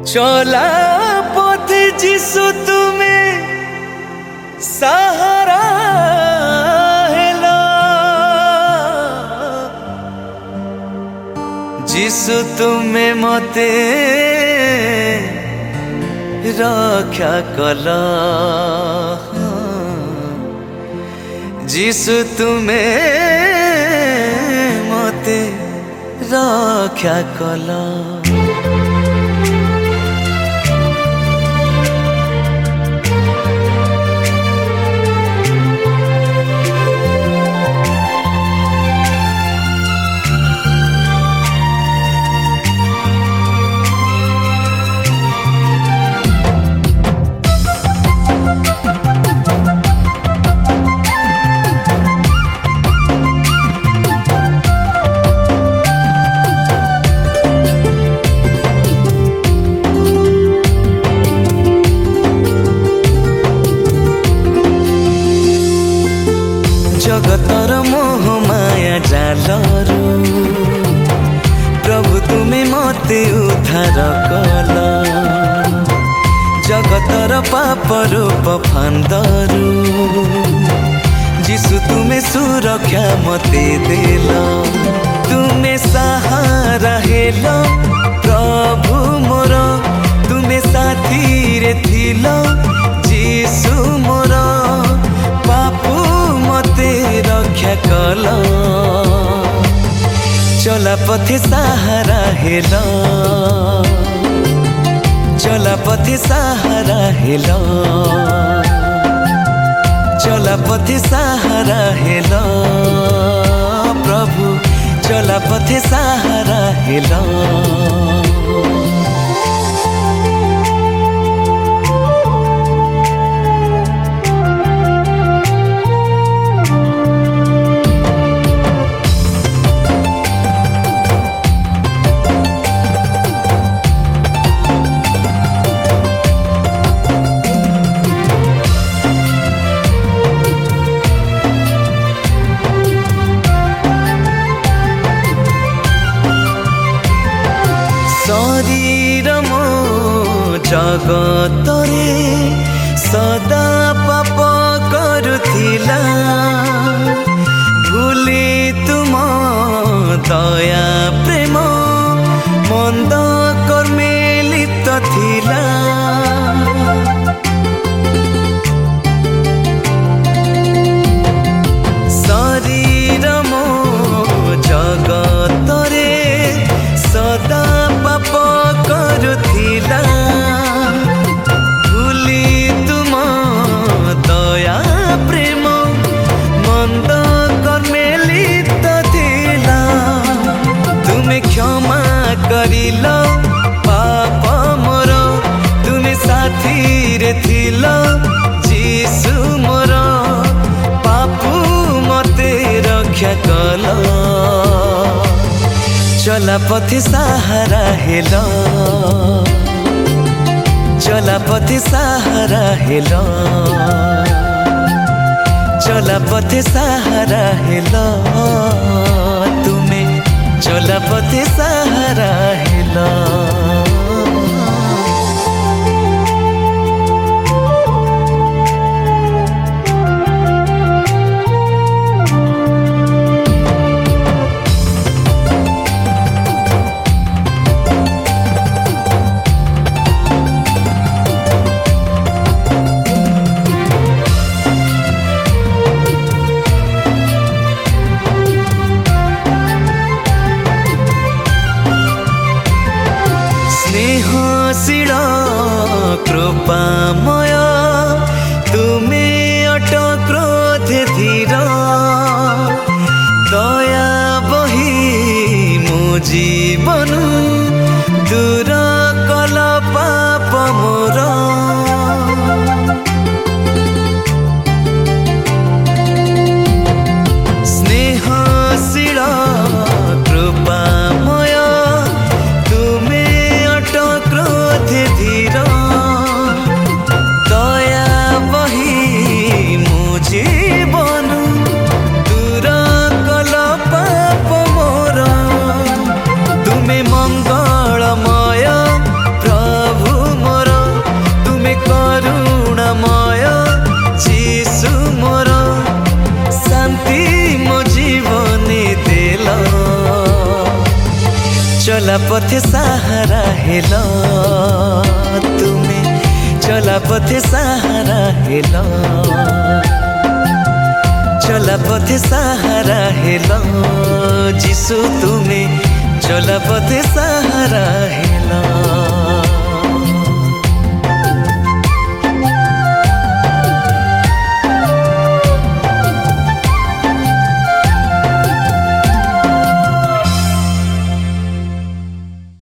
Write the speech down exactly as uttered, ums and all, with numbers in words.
चला पथ जिसु तुम्हें सहारा हेला, जिसु तुम्हें मते रक्षा कला, जिसु तुम्हें मते रक्षा कला। जगतर मोह माया जालरू प्रभु तुम्हें मते उद्धार कल, जगतर पाप रूप फांदरू जिसु तुम्हें सुरक्षा मते देल, तुम्हें सहारा हेल प्रभु मोर, तुम्हें साथी रे थिल जिसु मोर, पापू मते रक्षा कल, चला पथे सहारा हेल, चला पथे सहारा हेल, चला पथे सहारा हेल प्रभु, चला पथे सहारा हेल। शरीर मो जगतरे सदा पाप करुथिला, भूली तुम दया प्रेम मंद कर्मे लिप्त थिला, शरीर मो जगतरे सदा पाप करुथिला, भूली तुम दया प्रेम मंद कर्मे लिप्त थिला, तुम्हें क्षमा करिल पाप मोर, तुम्हें साथी रे थिल जिसु मोर, पापू मते रक्षा कल, चला पथे सहारा हेल, चला पथे सहारा हेल, चला पथे सहारा हेल, तुम्हें चला पथे सहारा हेल। स्नेहशील कृपामय तुम्हें अट क्रोधे धीर, दया बही मो जीवन दूर कल पाप मोर, स्नेहशील कृपामय तुम्हें अट क्रोधे धीर, চলা পথে সাহারা হেল তুমি, চলা পথে সাহারা হেল, চলা পথে সাহারা হেল যিশু তুমি, চলা পথে সাহারা হেল।